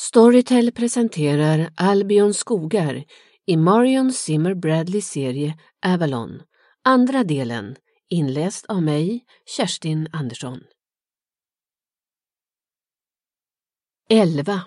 Storytel presenterar Albions skogar i Marion Zimmer Bradleys serie Avalon. Andra delen, inläst av mig, Kerstin Andersson. 11.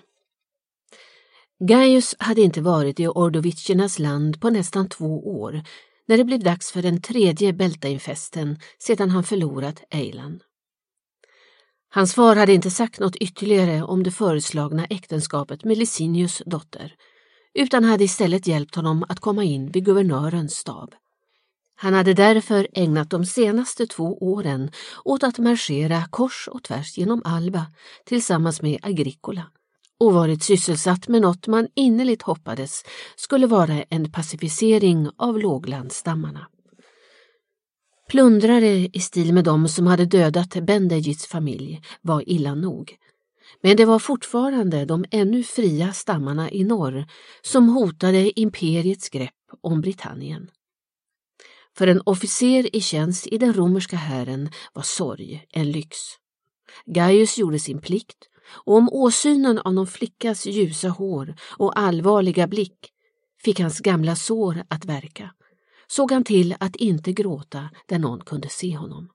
Gaius hade inte varit i Ordoviciernas land på nästan 2 år när det blev dags för den 3:e Beltainfesten sedan han förlorat Eilan. Hans far hade inte sagt något ytterligare om det föreslagna äktenskapet med Licinius dotter, utan hade istället hjälpt honom att komma in vid guvernörens stab. Han hade därför ägnat de senaste 2 åren åt att marschera kors och tvärs genom Alba tillsammans med Agricola och varit sysselsatt med något man innerligt hoppades skulle vara en pacificering av låglandsstammarna. Plundrare i stil med dem som hade dödat Bendegits familj var illa nog, men det var fortfarande de ännu fria stammarna i norr som hotade imperiets grepp om Britannien. För en officer i tjänst i den romerska hären var sorg en lyx. Gaius gjorde sin plikt, och om åsynen av någon flickas ljusa hår och allvarliga blick fick hans gamla sår att verka, såg han till att inte gråta där någon kunde se honom.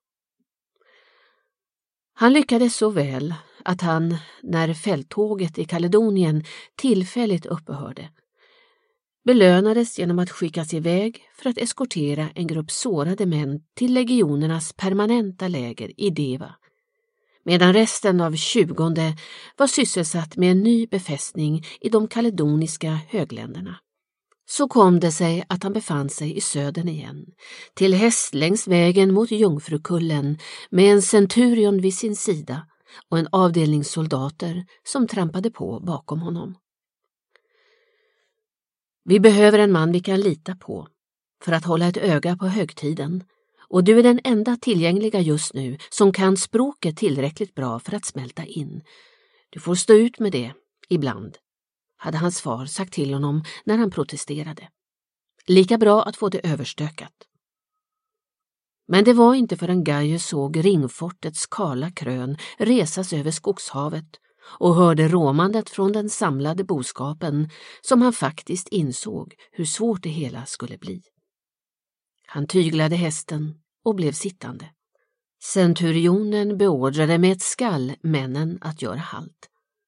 Han lyckades så väl att han, när fälttåget i Kaledonien tillfälligt upphörde, belönades genom att skickas iväg för att eskortera en grupp sårade män till legionernas permanenta läger i Deva, medan resten av 20:e var sysselsatt med en ny befästning i de kaledoniska högländerna. Så kom det sig att han befann sig i södern igen, till häst längs vägen mot Jungfrukullen med en centurion vid sin sida och en avdelning soldater som trampade på bakom honom. Vi behöver en man vi kan lita på för att hålla ett öga på högtiden, och du är den enda tillgängliga just nu som kan språket tillräckligt bra för att smälta in. Du får stå ut med det ibland, hade hans far sagt till honom när han protesterade. Lika bra att få det överstökat. Men det var inte förrän Gaius såg ringfortets kala krön resas över skogshavet och hörde råmandet från den samlade boskapen som han faktiskt insåg hur svårt det hela skulle bli. Han tyglade hästen och blev sittande. Centurionen beordrade med ett skall männen att göra halt.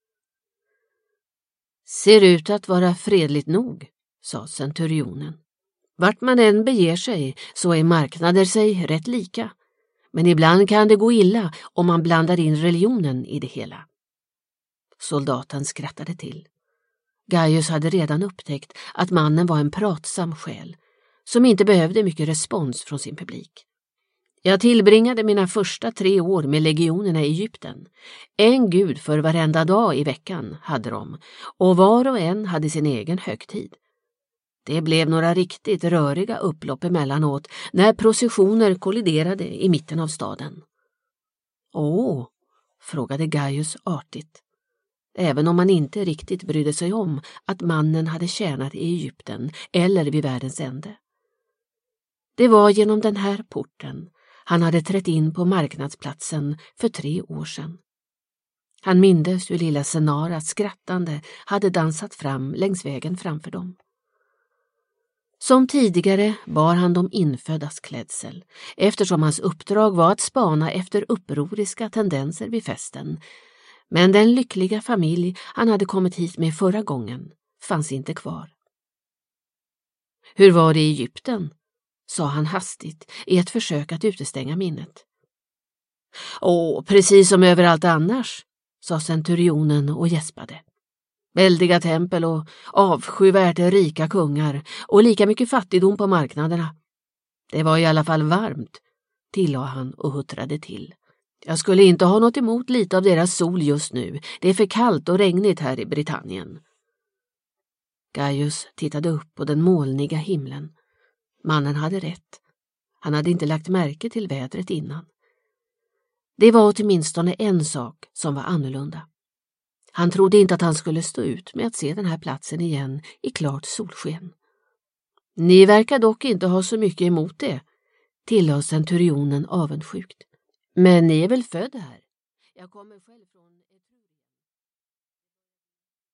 Ser ut att vara fredligt nog, sa centurionen. Vart man än beger sig så är marknader sig rätt lika, men ibland kan det gå illa om man blandar in religionen i det hela. Soldaten skrattade till. Gaius hade redan upptäckt att mannen var en pratsam själ, som inte behövde mycket respons från sin publik. Jag tillbringade mina första 3 år med legionerna i Egypten. En gud för varenda dag i veckan hade de, och var och en hade sin egen högtid. Det blev några riktigt röriga upplopp emellanåt när processioner kolliderade i mitten av staden. Åh, frågade Gaius artigt, även om man inte riktigt brydde sig om att mannen hade tjänat i Egypten eller vid världens ände. Det var genom den här porten han hade trätt in på marknadsplatsen för 3 år sedan. Han mindes hur lilla Senara skrattande hade dansat fram längs vägen framför dem. Som tidigare bar han de inföddas klädsel, eftersom hans uppdrag var att spana efter upproriska tendenser vid festen. Men den lyckliga familj han hade kommit hit med förra gången fanns inte kvar. Hur var det i Egypten? Sa han hastigt i ett försök att utestänga minnet. Precis som överallt annars, sa centurionen och gäspade. Väldiga tempel och avskyvärt rika kungar och lika mycket fattigdom på marknaderna. Det var i alla fall varmt, tillade han och huttrade till. Jag skulle inte ha något emot lite av deras sol just nu. Det är för kallt och regnigt här i Britannien. Gaius tittade upp på den molniga himlen. Mannen hade rätt. Han hade inte lagt märke till vädret innan. Det var åtminstone en sak som var annorlunda. Han trodde inte att han skulle stå ut med att se den här platsen igen i klart solsken. Ni verkar dock inte ha så mycket emot det, tillade centurionen avundsjukt. Men ni är väl född här? Jag kommer själv från